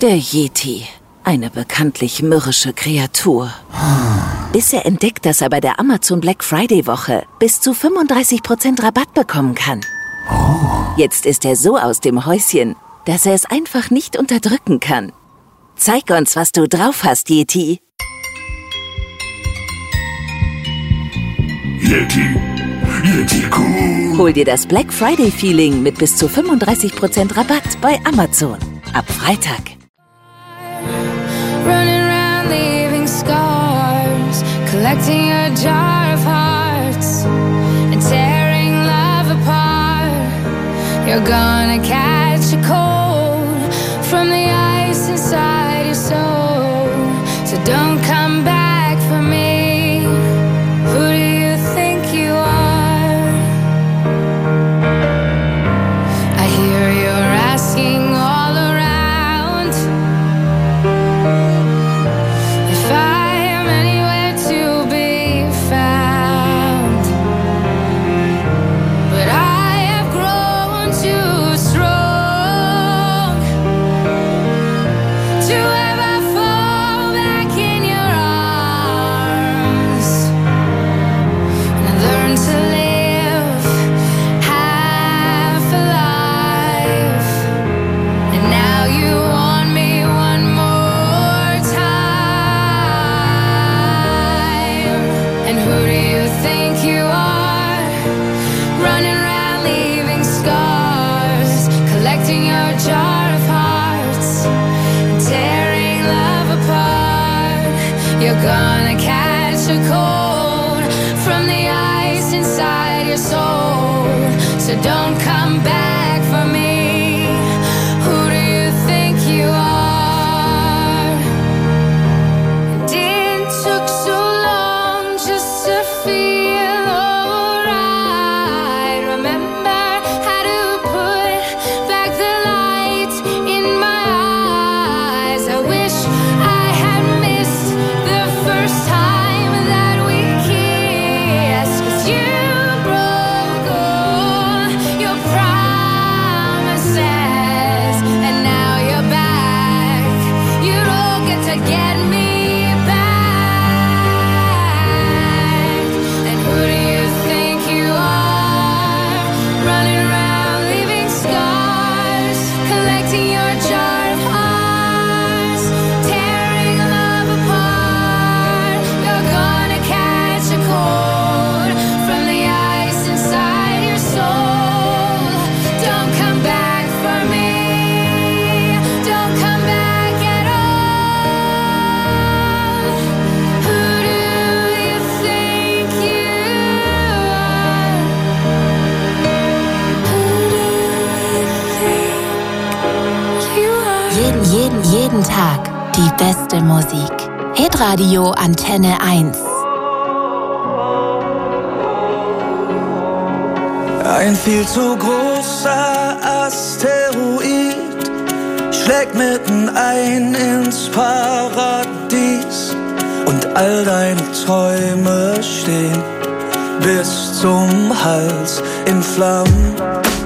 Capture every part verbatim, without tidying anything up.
Der Yeti. Eine bekanntlich mürrische Kreatur. Bis er entdeckt, dass er bei der Amazon Black Friday Woche bis zu fünfunddreißig Prozent Rabatt bekommen kann. Jetzt ist er so aus dem Häuschen, dass er es einfach nicht unterdrücken kann. Zeig uns, was du drauf hast, Yeti. Yeti. Yeti cool. Hol dir das Black Friday Feeling mit bis zu fünfunddreißig Prozent Rabatt bei Amazon. Ab Freitag. Running around leaving scars, collecting a jar of hearts and tearing love apart. You're gonna catch a cold from the ice inside your soul. So don't come back for me. Who do you think you are? I hear you're asking all around if I am anywhere to be found. But I have grown too strong to ever fall back in your arms. And I learned to live half alive. And now you want me one more time. And who do you think you are? Running around leaving scars, collecting your jar of hearts and tearing love apart. You're gonna catch a cold from the ice inside your soul. So don't come back for me. Who do you think you are? And it took so long just to feel alright. Remember how to put back the light in my eyes. I wish I had missed the first time that we kissed. 'Cause you broke all your promises, and now you're back. You don't get to get me back. And who do you think you are? Running around leaving scars, collecting your jar of hearts, tearing love apart. You're gonna catch a cold from the ice inside your soul. Don't come back for me. Don't come back at all. Who do you think you are? Who do you think you are? Jeden, jeden, jeden Tag die beste Musik. Hitradio Antenne eins. Ein viel zu großer Asteroid schlägt mitten ein ins Paradies und all deine Träume stehen bis zum Hals in Flammen.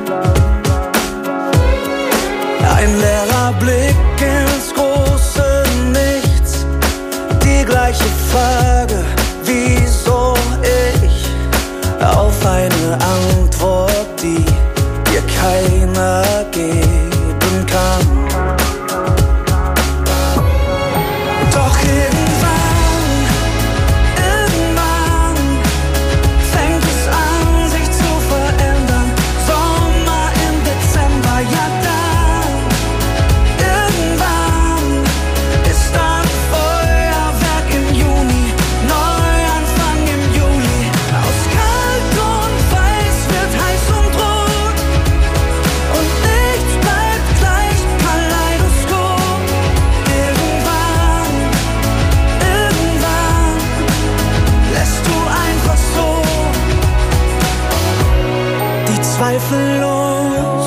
Ein leerer Blick ins große Nichts, die gleiche Frage, wieso ich, auf eine Antwort, die dir keiner geben kann. Doch irgendwann, irgendwann fängt es an, sich zu verändern. Sommer im Dezember, ja dann. Irgendwann ist dann Feuerwerk im Juni, Neuanfang im Juli. Aus kalt und weiß wird heiß und rot und nichts bleibt gleich, Kaleidoskop. Irgendwann, irgendwann lässt du einfach so die Zweifel los.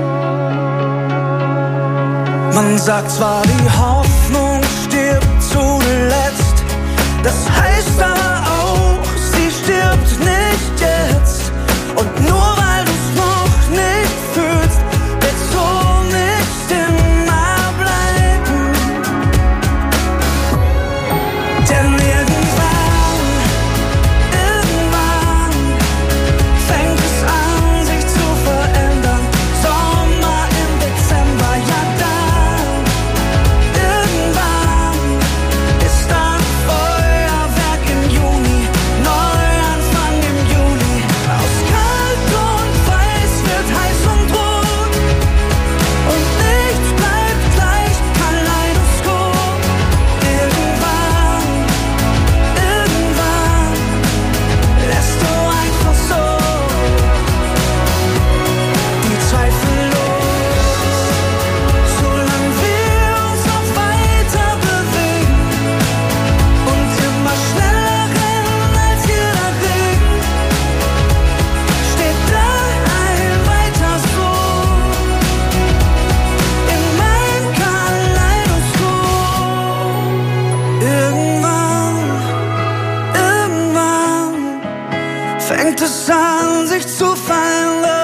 Man sagt zwar, die Hoffnung stirbt zuletzt, das heißt aber auch, sie stirbt nicht jetzt. Und nur weil du's noch nicht fühlst, wird's so nicht immer bleiben. es an, sich zu fallen lässt.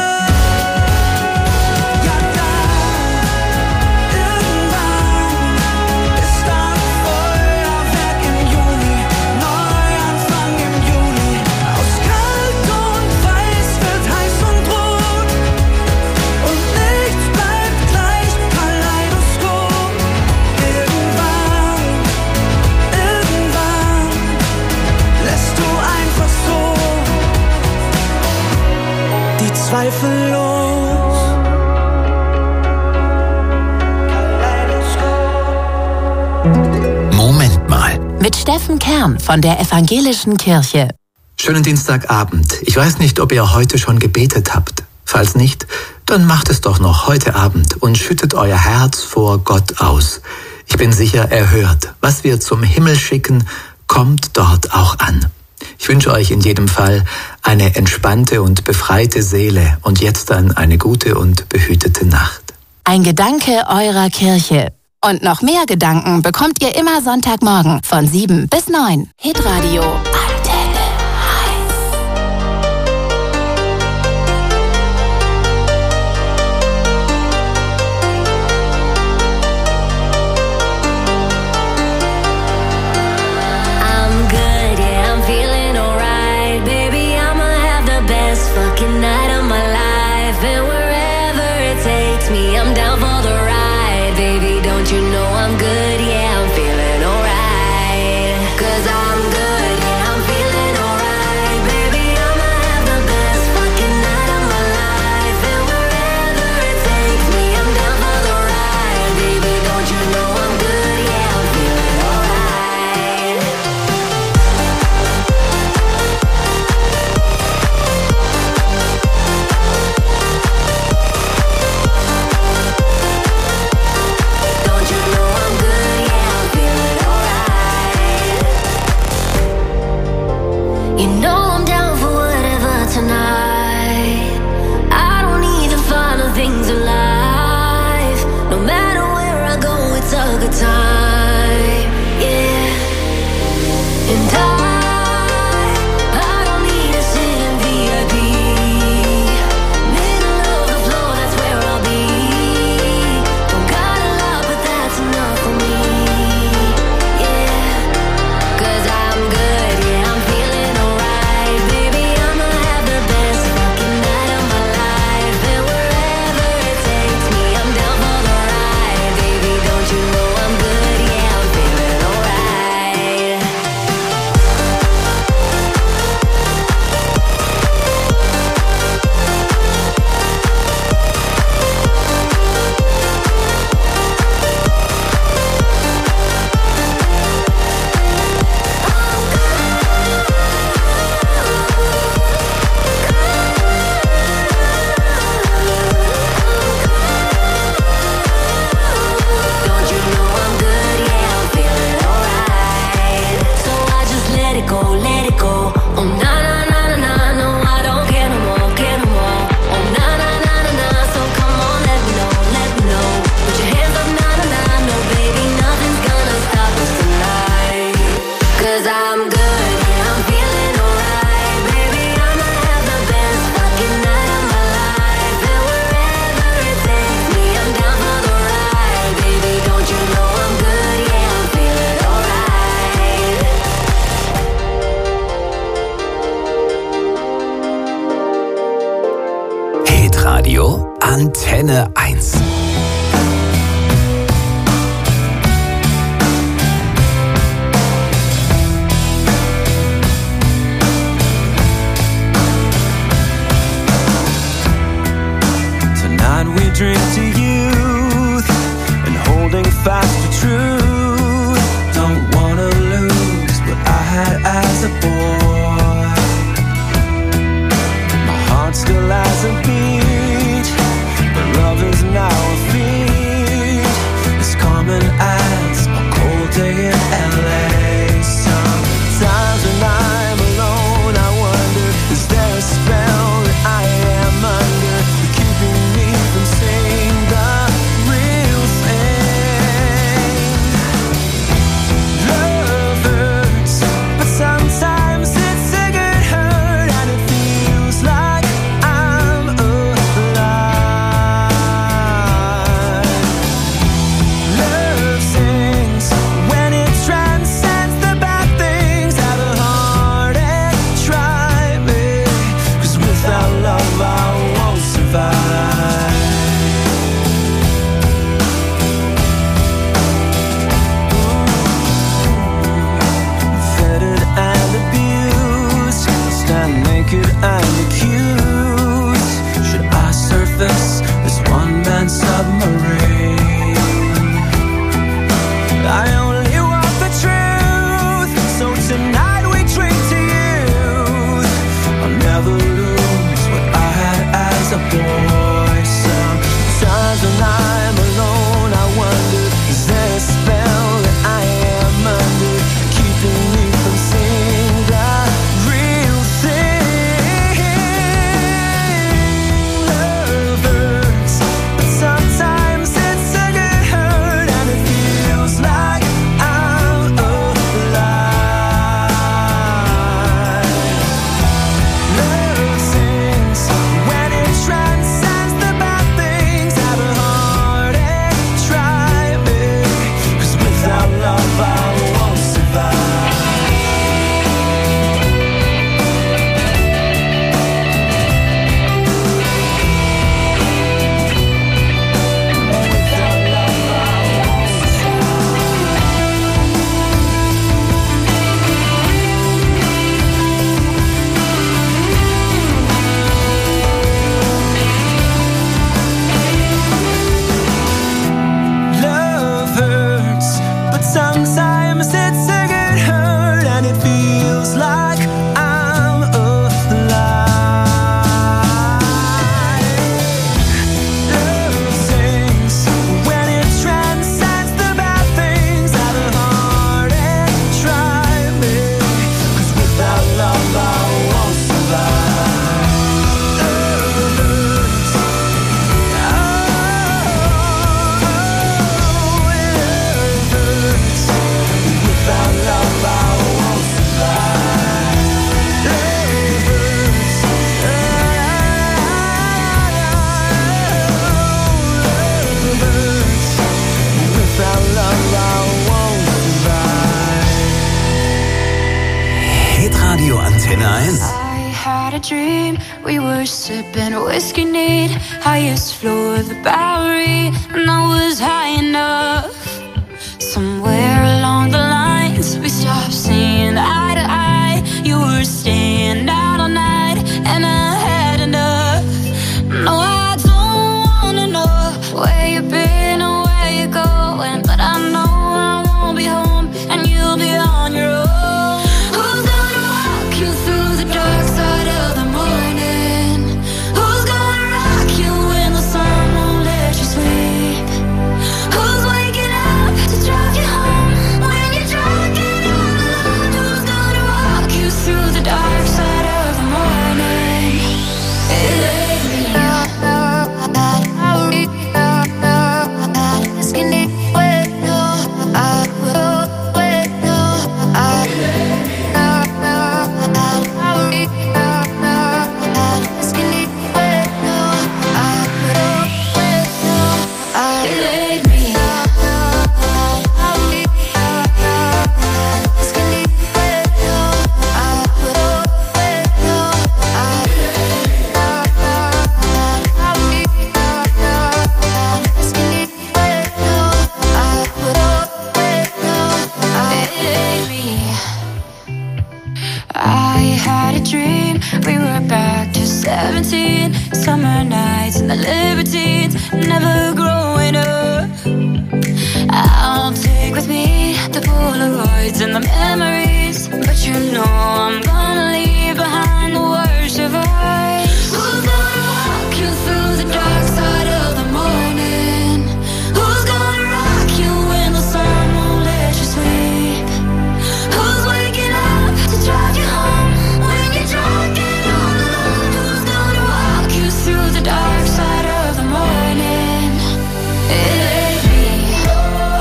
Zweifellos. Moment mal. Mit Steffen Kern von der Evangelischen Kirche. Schönen Dienstagabend. Ich weiß nicht, ob ihr heute schon gebetet habt. Falls nicht, dann macht es doch noch heute Abend und schüttet euer Herz vor Gott aus. Ich bin sicher, er hört. Was wir zum Himmel schicken, kommt dort auch an. Ich wünsche euch in jedem Fall eine entspannte und befreite Seele und jetzt dann eine gute und behütete Nacht. Ein Gedanke eurer Kirche. Und noch mehr Gedanken bekommt ihr immer Sonntagmorgen von sieben bis neun. Hitradio Antenne eins. I'm good, yeah, I'm feeling alright. Baby, I'ma have the best fucking night of my life. And wherever it takes me, I'm down for the ride. Baby, don't you know I'm good, yeah, I'm feeling alright. Cause I'm good, yeah, I'm feeling alright. Baby, I'ma have the best fucking night of my life. And wherever it takes me, I'm down for the ride. Baby, don't you know I'm good, yeah, I'm feeling alright. Don't you know I'm good, yeah, I'm feeling alright. You know I'm down for whatever tonight. I don't need the final things in life. No matter where I go, it's a good time, yeah. And I, I don't need to sit in V I P. Middle of the floor, that's where I'll be. Don't got a lot, but that's enough for me, yeah. Cause I'm good, yeah, I'm feeling alright. Baby, I'ma have the best fucking night of my life. And wherever it takes me, I'm down for the ride. Baby, don't you know I'm good, yeah, I'm feeling alright. Don't you know I'm good, yeah, I'm feeling alright. So I just let it go, let it go. Oh na na na na na, no I don't care no more, care no more. Oh na na na na na, so come on, let me know, let me know. Put your hands up, na na na, no baby, nothing's gonna stop us tonight. Cause I'm good, yeah, I'm feeling alright. Baby, I'ma have the best fucking night of my life. And wherever it takes me, I'm down for the ride. Baby, don't you know I'm good, yeah, I'm feeling alright. Hitradio Antenne eins. Tonight we drink to youth and holding fast to truth. Don't wanna lose what I had as a boy. My heart still has a beat, but love is now a feat. It's common as a cold day in L A. Sometimes when I'm alone, I wonder, is there a spell that I am under, keeping me from saying the real thing? I only want the truth. So tonight we drink to you. I'll never lose what I had as a boy. Sometimes when I'm alone I wonder, is there a spell that I am under, keeping me from seeing the real thing? Love hurts, but sometimes it's a good hurt, and it feels like I'm alive. Love sings when it transcends the bad things. Have a heart and try me, 'cause without love I won't survive. Love hurts, but sometimes it's a good hurt, and it feels like I'm alive. Love sings when it transcends the bad things. Have a heart and try me, 'cause without love I won't survive. Love hurts. Without love I won't survive. Love hurts. Love hurts. Without love I won't survive. Hitradio Antenne eins. I had a dream, we were sipping whiskey neat, highest floor of the Bowery, and I was high enough. Somewhere along the lines, we stopped seeing eye to eye. You were staying out all night, and I had enough. No, I don't wanna know where you've been or where you're going, but I know I won't be home, and you'll be on your own. Who's gonna walk you through the dark side of the morning? Who's gonna rock you when the sun won't let you sleep? Who's waking up to drive you home when you're drunk and all alone? Who's gonna walk you through the dark side of the morning? It ain't me. I had a dream, we were back to seventeen, summer nights and the libertines, never growing up. I'll take with me the Polaroids and the memories, but you know I'm gonna leave behind the worst of us. Who's gonna walk you through the dark side of the morning? Who's gonna rock you when the sun won't let you sleep? Who's waking up to drive you home when you're drunk and all alone? Who's gonna walk you through the dark side of the morning? It ain't me.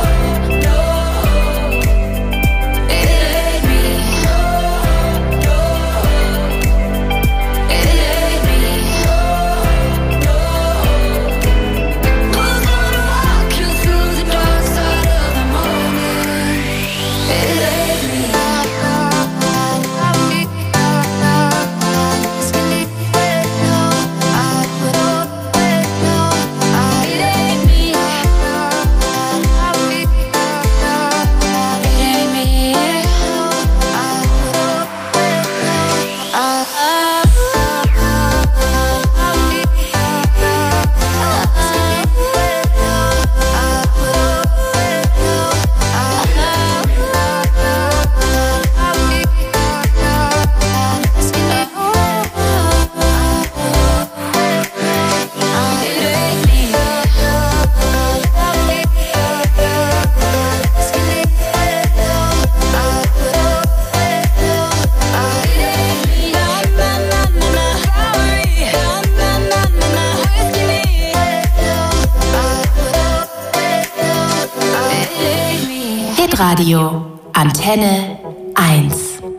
No, no. It ain't me. No, no. Hitradio Antenne eins.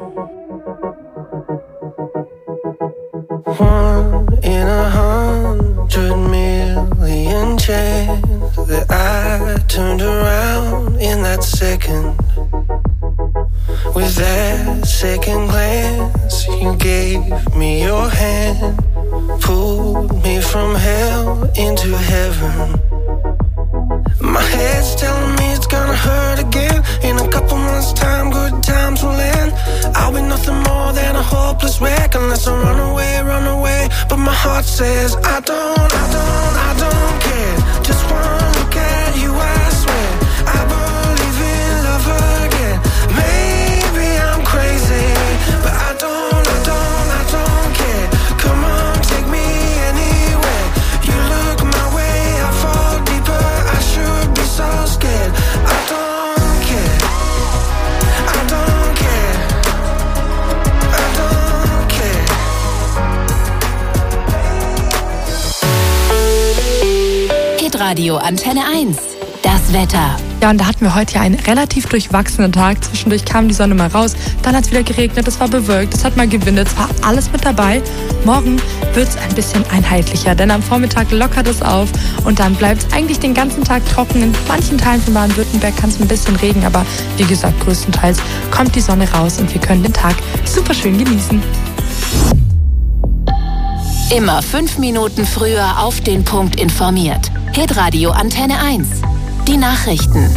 One in a hundred million chance that I turned around in that second. With that second glance, you gave me your hand, pulled me from hell into heaven. My head's telling me it's gonna hurt again. In a couple months' time, good times will end. I'll be nothing more than a hopeless wreck unless I run away, run away. But my heart says I don't, I don't, I don't care. Just one look at you, I swear I believe in love again. Maybe I'm crazy, but I don't, I don't, I don't care. Come on, take me anywhere. You look my way, I fall deeper. I should be so scared. I don't care. I don't care. I don't care. Hitradio Antenne eins. Das Wetter. Ja, und da hatten wir heute ja einen relativ durchwachsenen Tag. Zwischendurch kam die Sonne mal raus, dann hat es wieder geregnet, es war bewölkt, es hat mal gewindet, es war alles mit dabei. Morgen wird es ein bisschen einheitlicher, denn am Vormittag lockert es auf und dann bleibt es eigentlich den ganzen Tag trocken. In manchen Teilen von Baden-Württemberg kann es ein bisschen regnen, aber wie gesagt, größtenteils kommt die Sonne raus und wir können den Tag super schön genießen. Immer fünf Minuten früher auf den Punkt informiert. Hitradio Antenne eins. Die Nachrichten.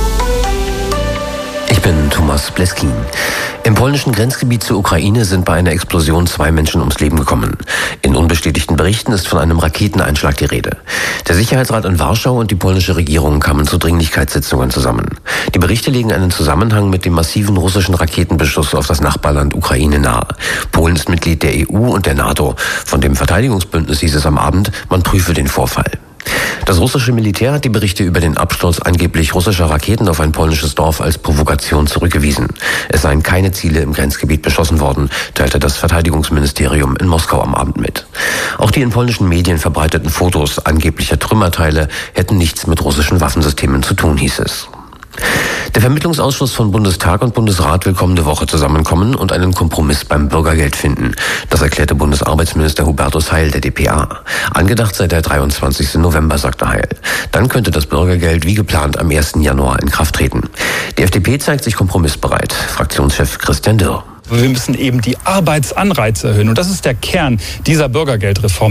Ich bin Thomas Bleskin. Im polnischen Grenzgebiet zur Ukraine sind bei einer Explosion zwei Menschen ums Leben gekommen. In unbestätigten Berichten ist von einem Raketeneinschlag die Rede. Der Sicherheitsrat in Warschau und die polnische Regierung kamen zu Dringlichkeitssitzungen zusammen. Die Berichte legen einen Zusammenhang mit dem massiven russischen Raketenbeschuss auf das Nachbarland Ukraine nahe. Polen ist Mitglied der E U und der NATO. Von dem Verteidigungsbündnis hieß es am Abend, man prüfe den Vorfall. Das russische Militär hat die Berichte über den Absturz angeblich russischer Raketen auf ein polnisches Dorf als Provokation zurückgewiesen. Es seien keine Ziele im Grenzgebiet beschossen worden, teilte das Verteidigungsministerium in Moskau am Abend mit. Auch die in polnischen Medien verbreiteten Fotos angeblicher Trümmerteile hätten nichts mit russischen Waffensystemen zu tun, hieß es. Der Vermittlungsausschuss von Bundestag und Bundesrat will kommende Woche zusammenkommen und einen Kompromiss beim Bürgergeld finden. Das erklärte Bundesarbeitsminister Hubertus Heil der D P A. Angedacht sei der dreiundzwanzigsten November, sagte Heil. Dann könnte das Bürgergeld wie geplant am ersten Januar in Kraft treten. Die F D P zeigt sich kompromissbereit. Fraktionschef Christian Dürr. Wir müssen eben die Arbeitsanreize erhöhen. Und das ist der Kern dieser Bürgergeldreform.